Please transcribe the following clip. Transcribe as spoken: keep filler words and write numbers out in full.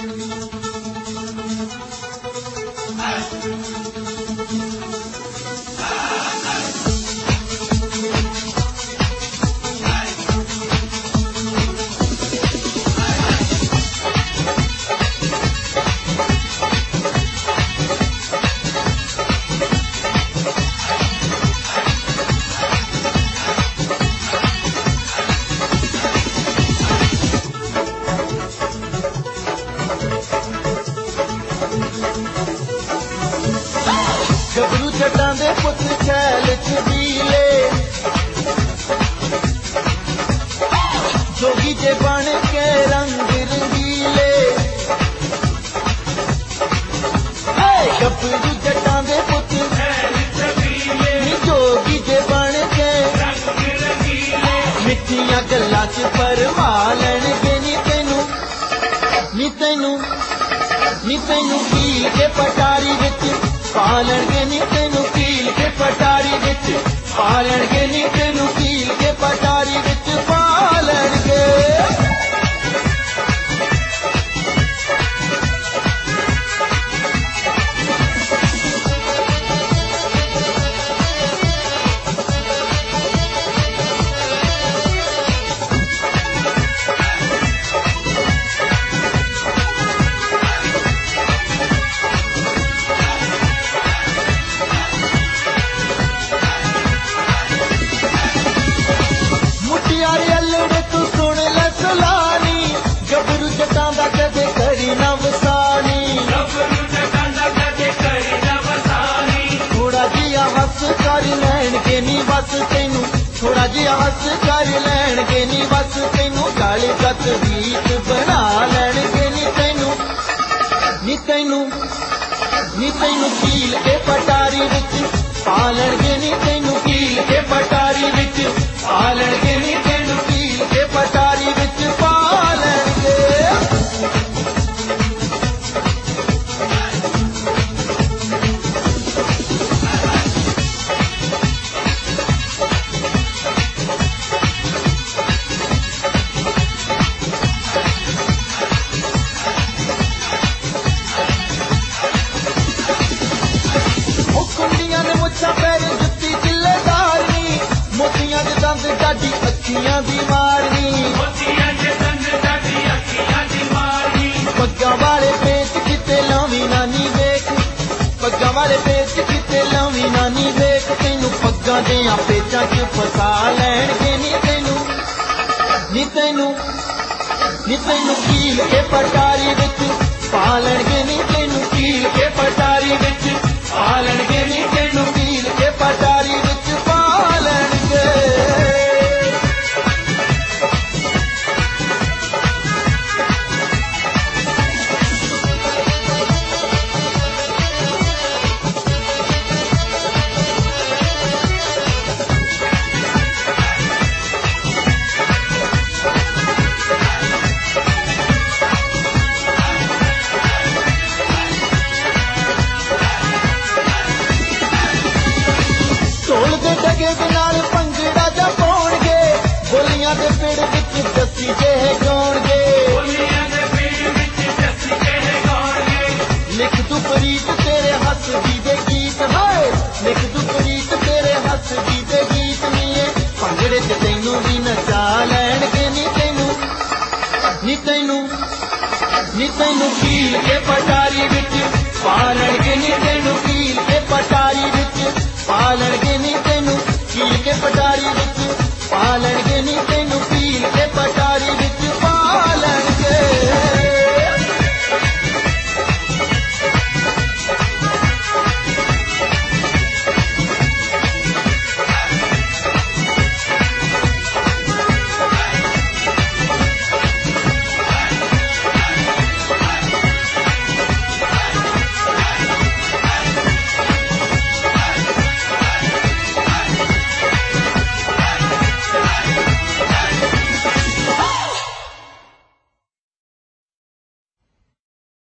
गबरू जटां दे पुत छैल छबीले जोगी जे बन के रंग रंगीले गबरू जटां दे पुत छैल छबीले जोगी जे बन के रंग रंगीले मिठियां गल्लां च फरमा लैणगे नी तैनू नी तैनू नी तैनू कील के पटारी विच पालणगे नी तैनू कील के पटारी विच पालणगे नी तैनू कील के पटारी विच पालणगे थोड़ा जिहा हस कर लैणगे नी बस तैनू गल गत गीत बना लैणगे नी तैनू नी तैनू नी तैनू कील के पटारी विच पालणगे नी तैनू कील के पटारी विच पालणगे नी तैनू कील के पटारी विच पालणगे पैर जुत्ती चिल्लेदारनी मोतियां दे दंद डाडी अखियां दी मारनी पग्गां वाले पेच किते लावी नानी वेख पग्गां वाले पेच किते लावी नानी वेख तैनू पग्गां देयां पेचां च फसा लैणगे नी तैनू नी तैनू नी तैनू कील के पटारी विच पालणगे नी तैनू कील के पटारी विच पालणगे नी तैनू कील के पटारी विच पालणगे डगे दे नाल भंगड़ा जा पाउणगे बोलियां दे पेड़ विच जस्सी जेह गाउणगे लिख तू प्रीत तेरे हस दी दे गीत हाय लिख तू प्रीत तेरे हस दी दे गीत नीए भंगड़े च तैनू भी नचा लैणगे नी तैनू नी तैनू नी तैनू कील के पटारी विच पालणगे नी तैनू कील के पटारी विच पालणगे नी तैनू कील के पटारी विच